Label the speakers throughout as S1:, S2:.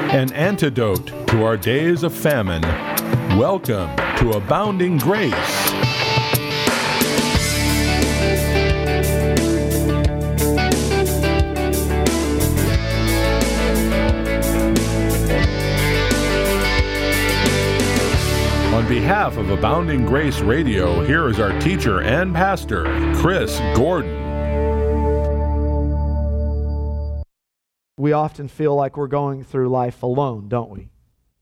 S1: An antidote to our days of famine. Welcome to Abounding Grace. On behalf of Abounding Grace Radio, here is our teacher and pastor, Chris Gordon.
S2: We often feel like we're going through life alone, don't we?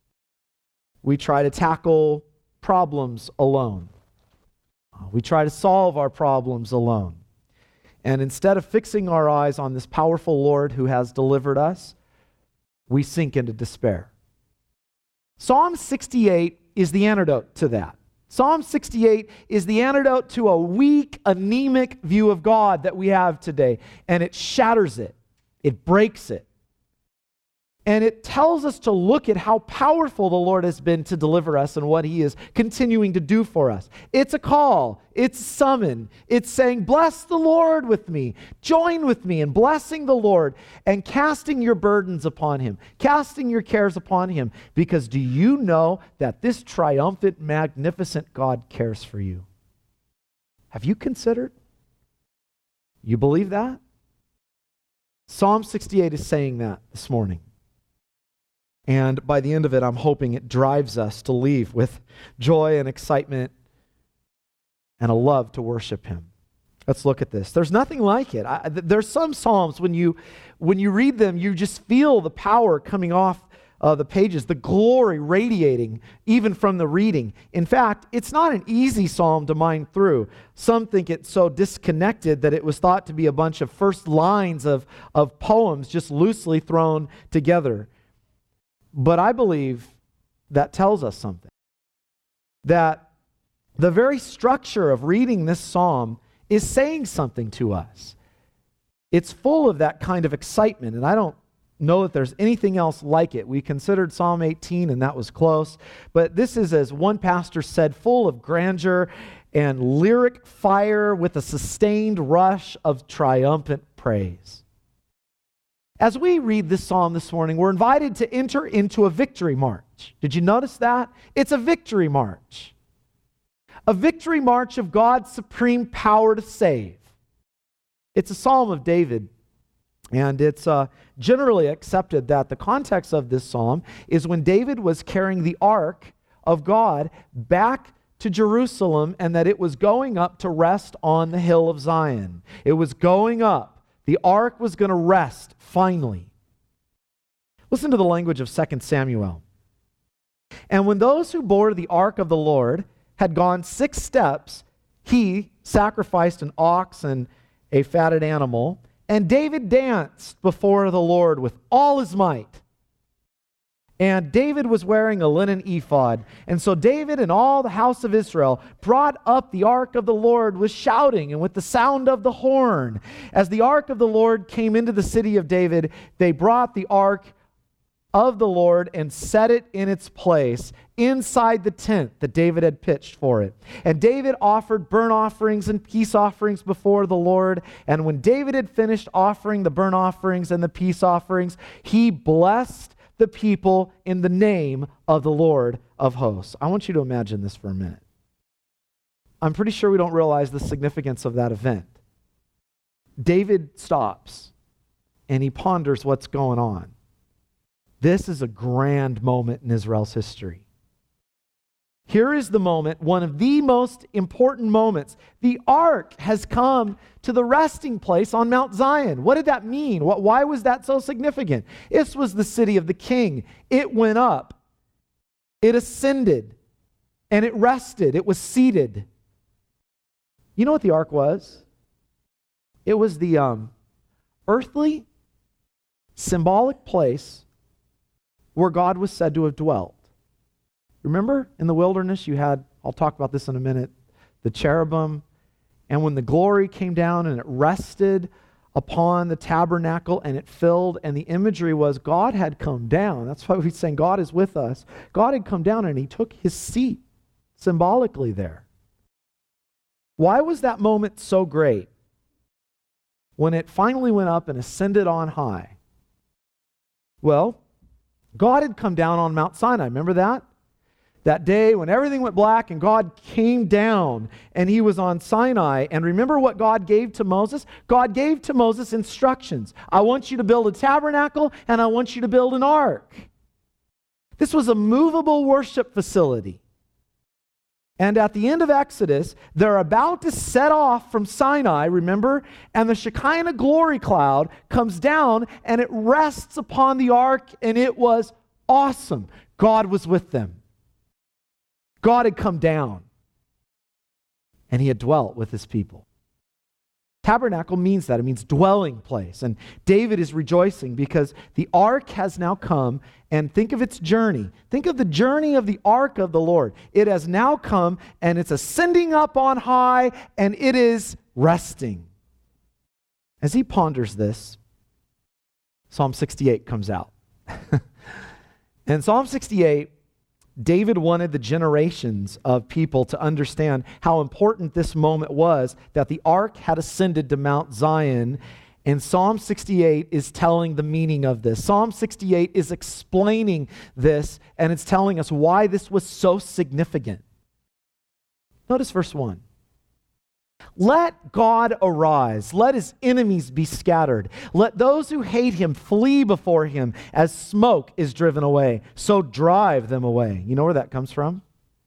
S2: We try to tackle problems alone. We try to solve our problems alone. And instead of fixing our eyes on this powerful Lord who has delivered us, we sink into despair. Psalm 68 is the antidote to that. Psalm 68 is the antidote to a weak, anemic view of God that we have today. And it shatters it. It breaks it. And it tells us to look at how powerful the Lord has been to deliver us and what He is continuing to do for us. It's a call. It's a summon. It's saying, bless the Lord with me. Join with me in blessing the Lord and casting your burdens upon Him, casting your cares upon Him. Because do you know that this triumphant, magnificent God cares for you? Have you considered? You believe that? Psalm 68 is saying that this morning. And by the end of it, I'm hoping it drives us to leave with joy and excitement and a love to worship Him. Let's look at this. There's nothing like it. There's some Psalms, when you read them, you just feel the power coming off the pages, the glory radiating even from the reading. In fact, it's not an easy psalm to mine through. Some think it's so disconnected that it was thought to be a bunch of first lines of poems just loosely thrown together. But I believe that tells us something. That the very structure of reading this psalm is saying something to us. It's full of that kind of excitement, and I don't know that there's anything else like it. We considered Psalm 18, and that was close. But this is, as one pastor said, full of grandeur and lyric fire with a sustained rush of triumphant praise. As we read this psalm this morning, we're invited to enter into a victory march. Did you notice that? It's a victory march. A victory march of God's supreme power to save. It's a psalm of David, and it's generally accepted that the context of this psalm is when David was carrying the ark of God back to Jerusalem, and that it was going up to rest on the hill of Zion. It was going up. The ark was going to rest finally. Listen to the language of 2 Samuel. And when those who bore the ark of the Lord had gone 6 steps, he sacrificed an ox and a fatted animal, and David danced before the Lord with all his might. And David was wearing a linen ephod. And so David and all the house of Israel brought up the ark of the Lord with shouting and with the sound of the horn. As the ark of the Lord came into the city of David, they brought the ark of the Lord and set it in its place inside the tent that David had pitched for it. And David offered burnt offerings and peace offerings before the Lord. And when David had finished offering the burnt offerings and the peace offerings, he blessed the people in the name of the Lord of hosts. I want you to imagine this for a minute. I'm pretty sure we don't realize the significance of that event. David stops and he ponders what's going on. This is a grand moment in Israel's history. Here is the moment, one of the most important moments. The ark has come to the resting place on Mount Zion. What did that mean? Why was that so significant? This was the city of the king. It went up, it ascended, and it rested. It was seated. You know what the ark was? It was the earthly, symbolic place where God was said to have dwelt. Remember in the wilderness you had, I'll talk about this in a minute, the cherubim, and when the glory came down and it rested upon the tabernacle and it filled, and the imagery was God had come down. That's why we're saying God is with us. God had come down and he took his seat symbolically there. Why was that moment so great? When it finally went up and ascended on high. Well, God had come down on Mount Sinai. Remember that? That day when everything went black and God came down and he was on Sinai. And remember what God gave to Moses? God gave to Moses instructions. I want you to build a tabernacle and I want you to build an ark. This was a movable worship facility. And at the end of Exodus, they're about to set off from Sinai, remember? And the Shekinah glory cloud comes down and it rests upon the ark, and it was awesome. God was with them. God had come down and he had dwelt with his people. Tabernacle means that. It means dwelling place. And David is rejoicing because the ark has now come. And think of its journey. Think of the journey of the ark of the Lord. It has now come and it's ascending up on high and it is resting. As he ponders this, Psalm 68 comes out. And Psalm 68, David wanted the generations of people to understand how important this moment was that the ark had ascended to Mount Zion. And Psalm 68 is telling the meaning of this. Psalm 68 is explaining this, and it's telling us why this was so significant. Notice verse 1. Let God arise. Let his enemies be scattered. Let those who hate him flee before him as smoke is driven away. So drive them away. You know where that comes from?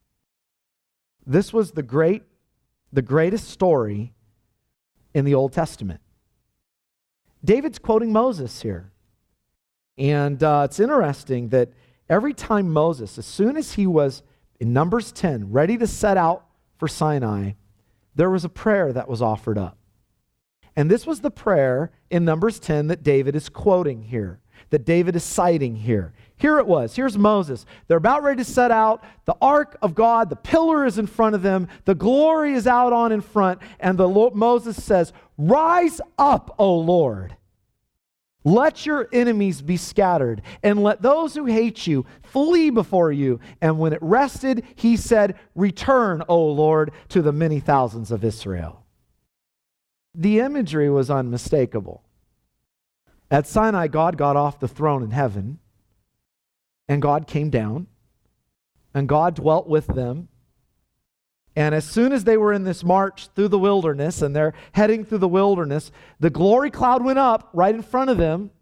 S2: This was the greatest story in the Old Testament. David's quoting Moses here. And it's interesting that every time Moses, as soon as he was in Numbers 10, ready to set out for Sinai, there was a prayer that was offered up. And this was the prayer in Numbers 10 that David is quoting here, that David is citing here. Here it was. Here's Moses. They're about ready to set out. The ark of God, the pillar is in front of them. The glory is out on in front. And Moses says, "Rise up, O Lord. Let your enemies be scattered, and let those who hate you flee before you." And when it rested, he said, "Return, O Lord, to the many thousands of Israel." The imagery was unmistakable. At Sinai, God got off the throne in heaven, and God came down, and God dwelt with them. And as soon as they were in this march through the wilderness, and they're heading through the wilderness, the glory cloud went up right in front of them,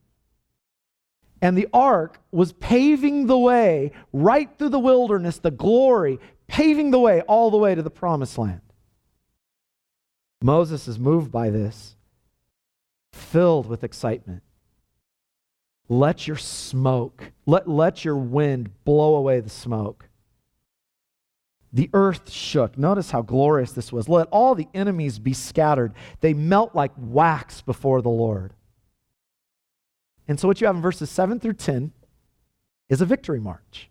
S2: and the ark was paving the way right through the wilderness, the glory paving the way all the way to the promised land. Moses is moved by this, filled with excitement. Let your smoke, let your wind blow away the smoke. The earth shook. Notice how glorious this was. Let all the enemies be scattered. They melt like wax before the Lord. And so what you have in verses 7 through 10 is a victory march.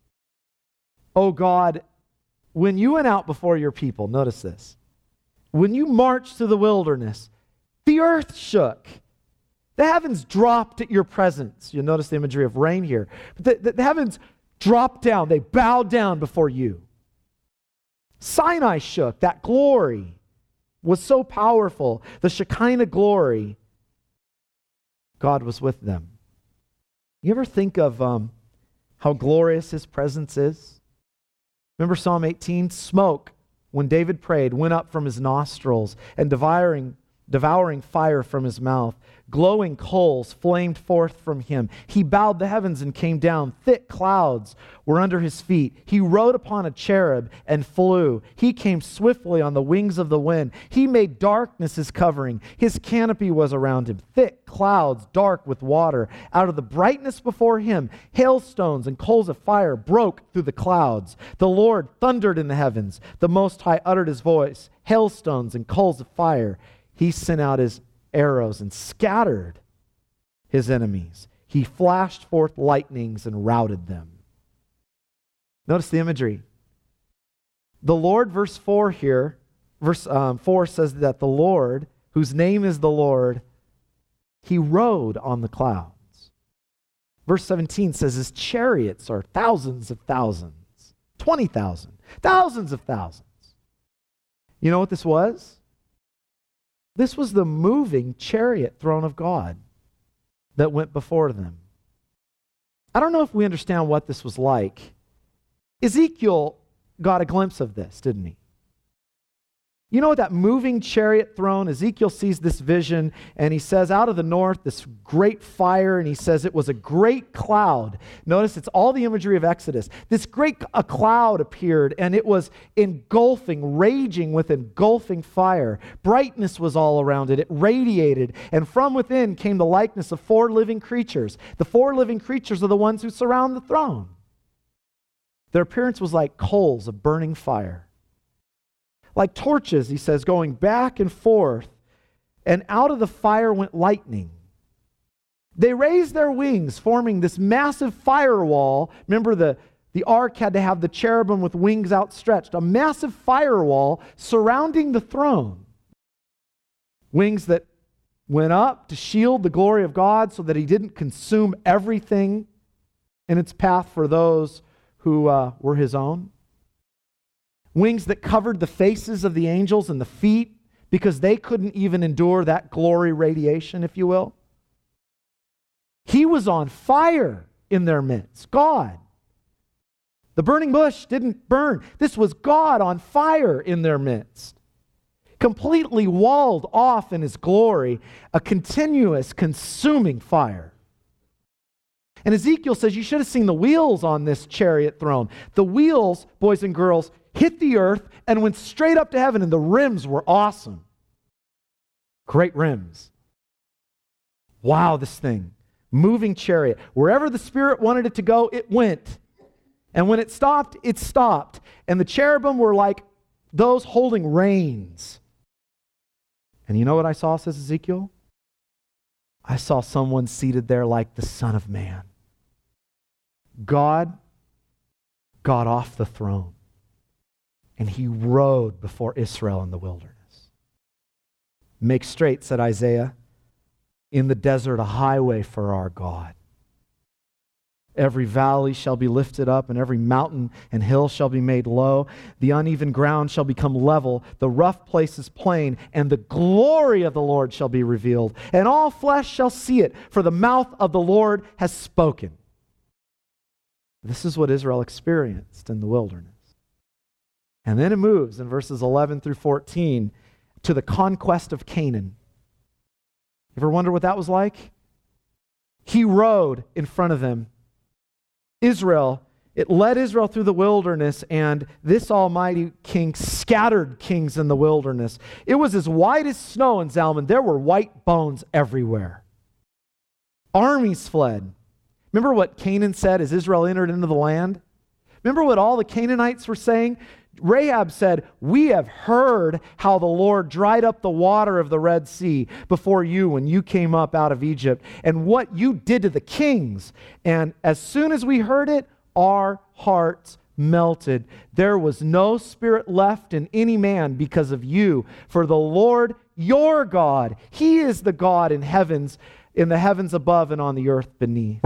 S2: Oh God, when you went out before your people, notice this. When you marched through the wilderness, the earth shook. The heavens dropped at your presence. You'll notice the imagery of rain here. But the heavens dropped down. They bowed down before you. Sinai shook. That glory was so powerful. The Shekinah glory, God was with them. You ever think of how glorious his presence is? Remember Psalm 18? Smoke, when David prayed, went up from his nostrils, and devouring fire from his mouth. Glowing coals flamed forth from him. He bowed the heavens and came down. Thick clouds were under his feet. He rode upon a cherub and flew. He came swiftly on the wings of the wind. He made darkness his covering. His canopy was around him. Thick clouds, dark with water. Out of the brightness before him, hailstones and coals of fire broke through the clouds. The Lord thundered in the heavens. The Most High uttered his voice. Hailstones and coals of fire. He sent out his arrows and scattered his enemies. He flashed forth lightnings and routed them. Notice the imagery. The Lord, verse 4 here, verse 4 says that the Lord, whose name is the Lord, he rode on the clouds. Verse 17 says his chariots are thousands of thousands, 20,000, thousands of thousands. You know what this was? This was the moving chariot throne of God that went before them. I don't know if we understand what this was like. Ezekiel got a glimpse of this, didn't he? You know, that moving chariot throne, Ezekiel sees this vision, and he says, out of the north, this great fire, and he says it was a great cloud. Notice it's all the imagery of Exodus. This great cloud appeared, and it was engulfing, raging with engulfing fire. Brightness was all around it. It radiated, and from within came the likeness of 4 living creatures. The 4 living creatures are the ones who surround the throne. Their appearance was like coals of burning fire. Like torches, he says, going back and forth, and out of the fire went lightning. They raised their wings, forming this massive firewall. Remember, the ark had to have the cherubim with wings outstretched, a massive firewall surrounding the throne. Wings that went up to shield the glory of God so that he didn't consume everything in its path for those who were his own. Wings that covered the faces of the angels and the feet because they couldn't even endure that glory radiation, if you will. He was on fire in their midst, God. The burning bush didn't burn. This was God on fire in their midst. Completely walled off in his glory, a continuous consuming fire. And Ezekiel says, you should have seen the wheels on this chariot throne. The wheels, boys and girls, hit the earth and went straight up to heaven, and the rims were awesome. Great rims. Wow, this thing. Moving chariot. Wherever the Spirit wanted it to go, it went. And when it stopped, it stopped. And the cherubim were like those holding reins. And you know what I saw, says Ezekiel? I saw someone seated there like the Son of Man. God got off the throne, and he rode before Israel in the wilderness. Make straight, said Isaiah, in the desert a highway for our God. Every valley shall be lifted up, and every mountain and hill shall be made low. The uneven ground shall become level, the rough places plain, and the glory of the Lord shall be revealed. And all flesh shall see it, for the mouth of the Lord has spoken. This is what Israel experienced in the wilderness. And then it moves in verses 11 through 14 to the conquest of Canaan. You ever wonder what that was like? He rode in front of them. Israel, it led Israel through the wilderness, and this almighty king scattered kings in the wilderness. It was as white as snow in Zalman. There were white bones everywhere. Armies fled. Remember what Canaan said as Israel entered into the land? Remember what all the Canaanites were saying? Rahab said, we have heard how the Lord dried up the water of the Red Sea before you when you came up out of Egypt, and what you did to the kings. And as soon as we heard it, our hearts melted. There was no spirit left in any man because of you. For the Lord, your God, he is the God in the heavens above and on the earth beneath.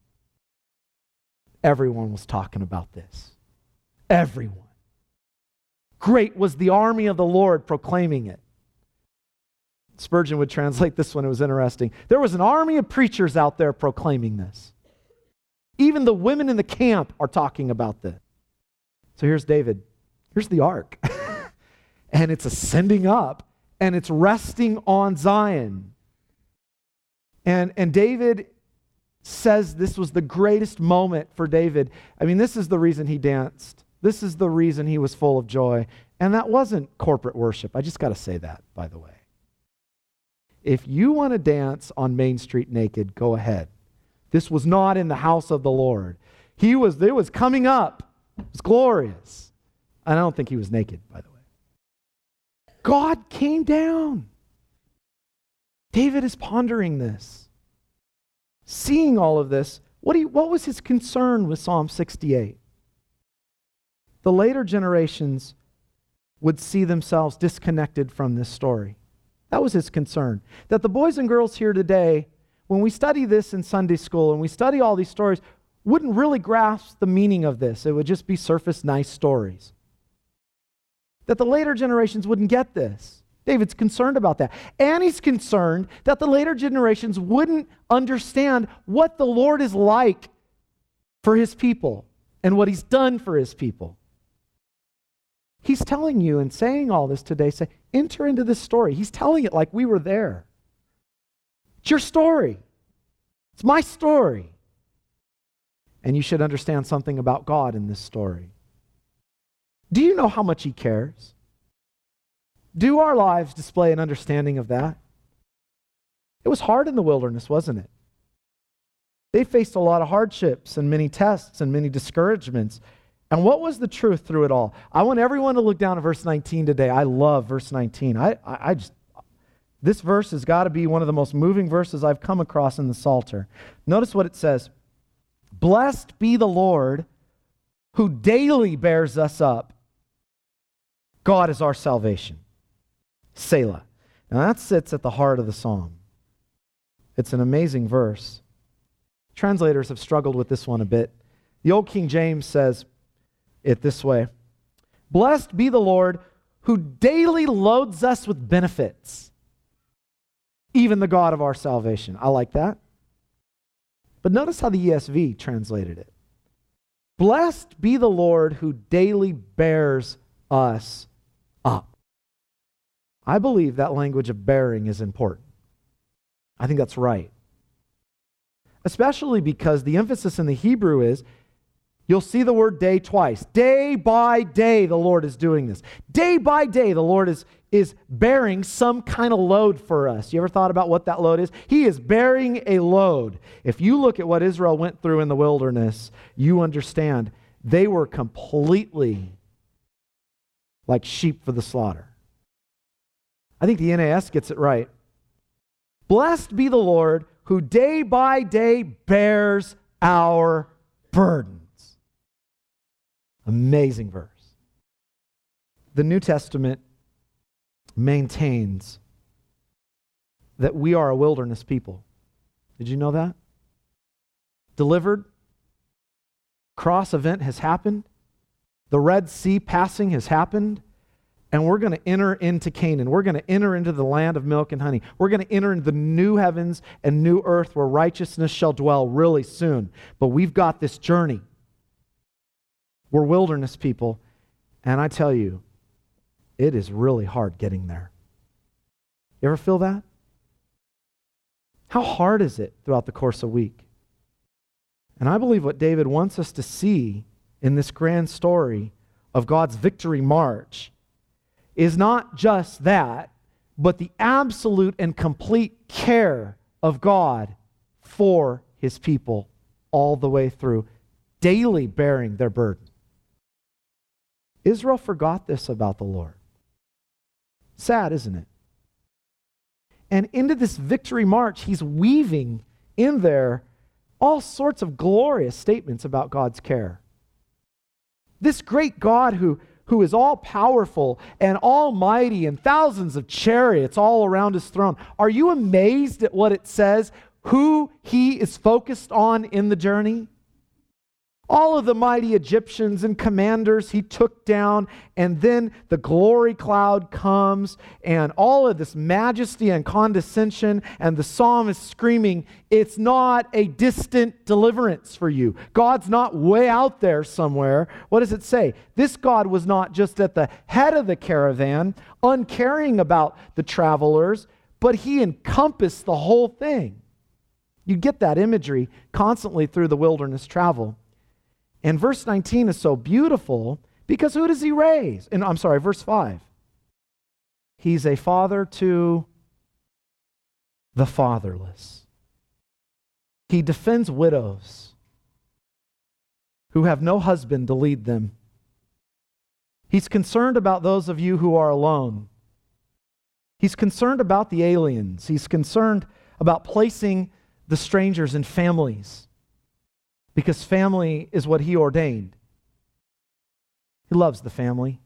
S2: Everyone was talking about this. Everyone. Great was the army of the Lord proclaiming it. Spurgeon would translate this one. It was interesting. There was an army of preachers out there proclaiming this. Even the women in the camp are talking about this. So here's David. Here's the ark. And it's ascending up, and it's resting on Zion. And David says this was the greatest moment for David. I mean, this is the reason he danced. This is the reason he was full of joy. And that wasn't corporate worship. I just got to say that, by the way. If you want to dance on Main Street naked, go ahead. This was not in the house of the Lord. It was coming up. It was glorious. And I don't think he was naked, by the way. God came down. David is pondering this. Seeing all of this, what was his concern with Psalm 68? The later generations would see themselves disconnected from this story. That was his concern. That the boys and girls here today, when we study this in Sunday school and we study all these stories, wouldn't really grasp the meaning of this. It would just be surface nice stories. That the later generations wouldn't get this. David's concerned about that. And he's concerned that the later generations wouldn't understand what the Lord is like for his people and what he's done for his people. He's telling you and saying all this today, say, enter into this story. He's telling it like we were there. It's your story. It's my story. And you should understand something about God in this story. Do you know how much he cares? Do our lives display an understanding of that? It was hard in the wilderness, wasn't it? They faced a lot of hardships and many tests and many discouragements. And what was the truth through it all? I want everyone to look down at verse 19 today. I love verse 19. This verse has got to be one of the most moving verses I've come across in the Psalter. Notice what it says. Blessed be the Lord who daily bears us up. God is our salvation. Selah. Now that sits at the heart of the psalm. It's an amazing verse. Translators have struggled with this one a bit. The old King James says it this way. Blessed be the Lord who daily loads us with benefits, even the God of our salvation. I like that. But notice how the ESV translated it. Blessed be the Lord who daily bears us up. I believe that language of bearing is important. I think that's right. Especially because the emphasis in the Hebrew is, you'll see the word day twice. Day by day, the Lord is doing this. Day by day, the Lord is bearing some kind of load for us. You ever thought about what that load is? He is bearing a load. If you look at what Israel went through in the wilderness, you understand they were completely like sheep for the slaughter. I think the NAS gets it right. Blessed be the Lord who day by day bears our burdens. Amazing verse. The New Testament maintains that we are a wilderness people. Did you know that? Delivered. Cross event has happened. The Red Sea passing has happened. And we're going to enter into Canaan. We're going to enter into the land of milk and honey. We're going to enter into the new heavens and new earth where righteousness shall dwell really soon. But we've got this journey. We're wilderness people. And I tell you, it is really hard getting there. You ever feel that? How hard is it throughout the course of a week? And I believe what David wants us to see in this grand story of God's victory march is not just that, but the absolute and complete care of God for his people all the way through, daily bearing their burden. Israel forgot this about the Lord. Sad, isn't it? And into this victory march, he's weaving in there all sorts of glorious statements about God's care. This great God who is all-powerful and almighty and thousands of chariots all around his throne. Are you amazed at what it says, who he is focused on in the journey? All of the mighty Egyptians and commanders he took down, and then the glory cloud comes, and all of this majesty and condescension, and the psalmist screaming, it's not a distant deliverance for you. God's not way out there somewhere. What does it say? This God was not just at the head of the caravan, uncaring about the travelers, but he encompassed the whole thing. You get that imagery constantly through the wilderness travel. And verse 19 is so beautiful because who does he raise? Verse 5. He's a father to the fatherless. He defends widows who have no husband to lead them. He's concerned about those of you who are alone. He's concerned about the aliens. He's concerned about placing the strangers in families. Because family is what he ordained. He loves the family.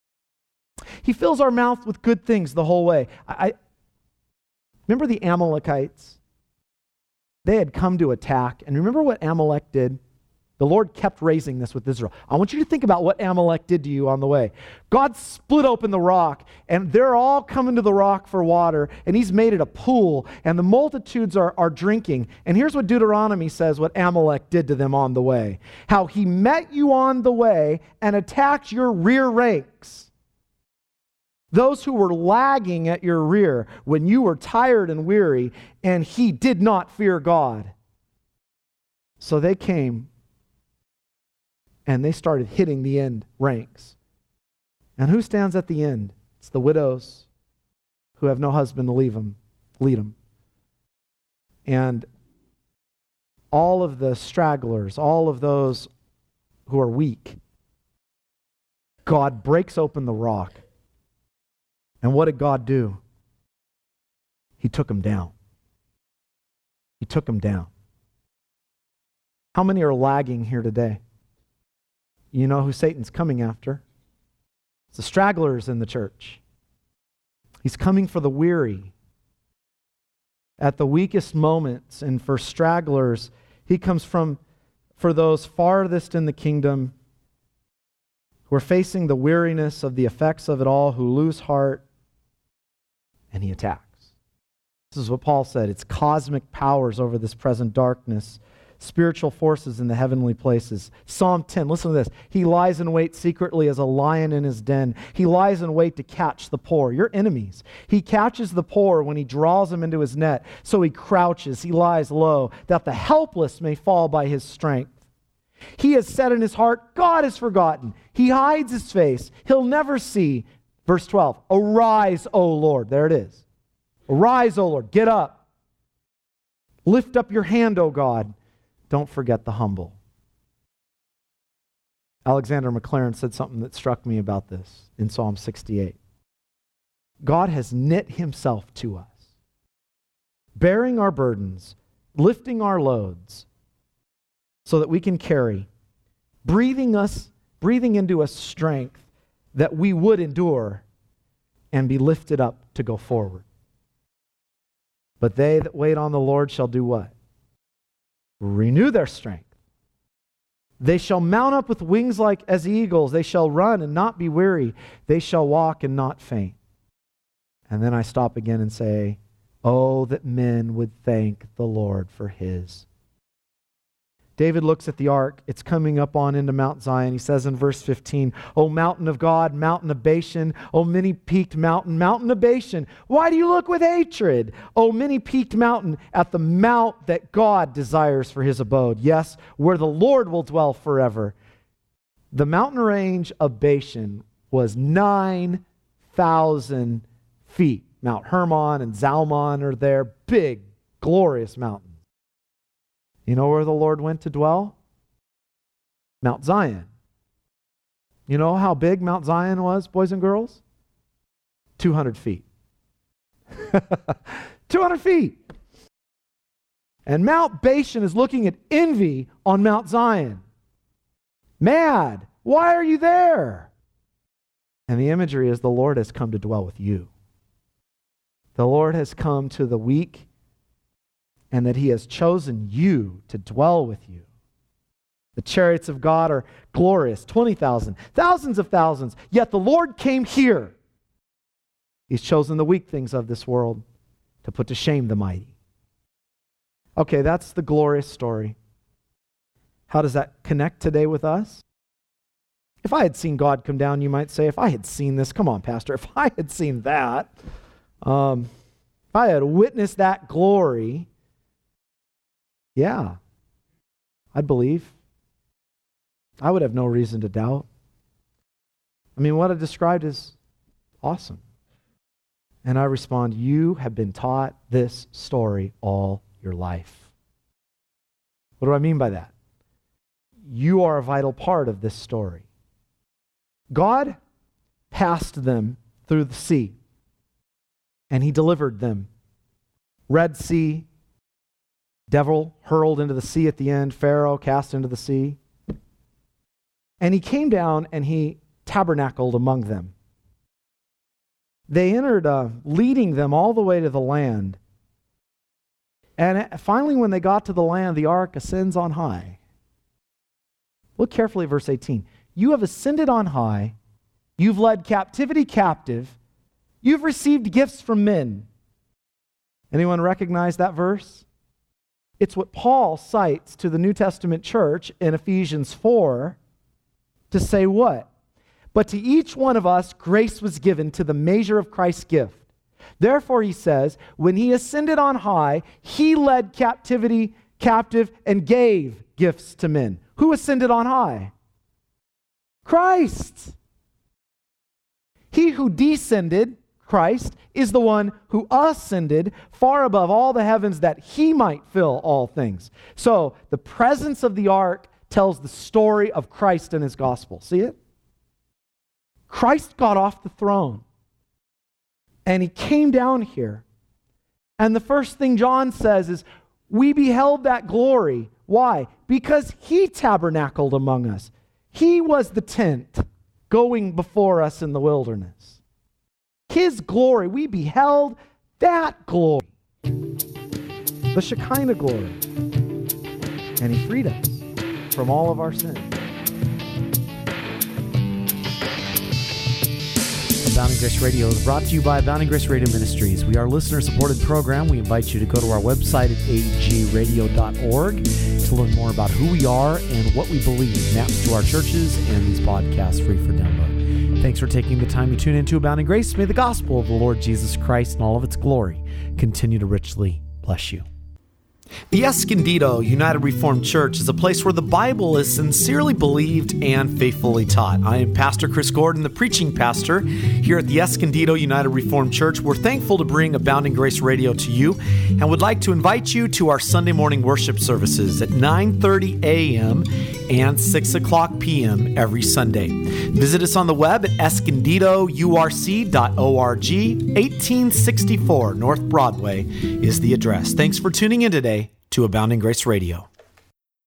S2: He fills our mouth with good things the whole way. I remember the Amalekites? They had come to attack. And remember what Amalek did? The Lord kept raising this with Israel. I want you to think about what Amalek did to you on the way. God split open the rock, and they're all coming to the rock for water, and he's made it a pool, and the multitudes are drinking. And here's what Deuteronomy says, what Amalek did to them on the way. How he met you on the way and attacked your rear ranks. Those who were lagging at your rear when you were tired and weary, and he did not fear God. So they came and they started hitting the end ranks. And who stands at the end? It's the widows who have no husband to lead them. And all of the stragglers, all of those who are weak. God breaks open the rock. And what did God do? He took them down. He took them down. How many are lagging here today? You know who Satan's coming after? It's the stragglers in the church. He's coming for the weary. At the weakest moments, and for stragglers, he comes for those farthest in the kingdom who are facing the weariness of the effects of it all, who lose heart, and he attacks. This is what Paul said. It's cosmic powers over this present darkness. Spiritual forces in the heavenly places. Psalm 10, listen to this. He lies in wait secretly as a lion in his den. He lies in wait to catch the poor, your enemies. He catches the poor when he draws them into his net. So he crouches, he lies low, that the helpless may fall by his strength. He has said in his heart, God is forgotten. He hides his face. He'll never see. Verse 12, arise, O Lord. There it is. Arise, O Lord. Get up. Lift up your hand, O God. Don't forget the humble. Alexander McLaren said something that struck me about this in Psalm 68. God has knit himself to us, bearing our burdens, lifting our loads, so that we can carry, breathing into us strength that we would endure and be lifted up to go forward. But they that wait on the Lord shall do what? Renew their strength. They shall mount up with wings like as eagles. They shall run and not be weary. They shall walk and not faint. And then I stop again and say, oh, that men would thank the Lord for his. David looks at the ark. It's coming up on into Mount Zion. He says in verse 15, O mountain of God, mountain of Bashan, O many-peaked mountain, mountain of Bashan, why do you look with hatred? O many-peaked mountain, at the mount that God desires for his abode. Yes, where the Lord will dwell forever. The mountain range of Bashan was 9,000 feet. Mount Hermon and Zalmon are there. Big, glorious mountains. You know where the Lord went to dwell? Mount Zion. You know how big Mount Zion was, boys and girls? 200 feet. 200 feet. And Mount Bashan is looking at envy on Mount Zion. Mad. Why are you there? And the imagery is the Lord has come to dwell with you. The Lord has come to the weak, and that he has chosen you to dwell with you. The chariots of God are glorious, 20,000, thousands of thousands, yet the Lord came here. He's chosen the weak things of this world to put to shame the mighty. Okay, that's the glorious story. How does that connect today with us? If I had seen God come down, you might say, if I had seen this, come on, Pastor, if I had seen that, if I had witnessed that glory, yeah, I'd believe. I would have no reason to doubt. I mean, what I described is awesome. And I respond, you have been taught this story all your life. What do I mean by that? You are a vital part of this story. God passed them through the sea, and he delivered them. Red Sea, devil hurled into the sea at the end, Pharaoh cast into the sea. And he came down and he tabernacled among them. They entered, leading them all the way to the land. And finally, when they got to the land, the ark ascends on high. Look carefully at verse 18. You have ascended on high. You've led captivity captive. You've received gifts from men. Anyone recognize that verse? It's what Paul cites to the New Testament church in Ephesians 4 to say what? But to each one of us, grace was given to the measure of Christ's gift. Therefore, he says, when he ascended on high, he led captivity captive and gave gifts to men. Who ascended on high? Christ. He who descended, Christ, is the one who ascended far above all the heavens that he might fill all things. So the presence of the ark tells the story of Christ and his gospel. See it? Christ got off the throne and he came down here. And the first thing John says is, we beheld that glory. Why? Because he tabernacled among us. He was the tent going before us in the wilderness. His glory, we beheld that glory, the Shekinah glory. And he freed us from all of our sins.
S3: Abounding Grace Radio is brought to you by Abounding Grace Radio Ministries. We are a listener-supported program. We invite you to go to our website at agradio.org to learn more about who we are and what we believe, maps to our churches, and these podcasts free for download. Thanks for taking the time to tune into Abounding Grace. May the gospel of the Lord Jesus Christ and all of its glory continue to richly bless you. The Escondido United Reformed Church is a place where the Bible is sincerely believed and faithfully taught. I am Pastor Chris Gordon, the preaching pastor here at the Escondido United Reformed Church. We're thankful to bring Abounding Grace Radio to you and would like to invite you to our Sunday morning worship services at 9:30 a.m. and 6 o'clock p.m. every Sunday. Visit us on the web at escondidourc.org. 1864 North Broadway is the address. Thanks for tuning in today to Abounding Grace Radio.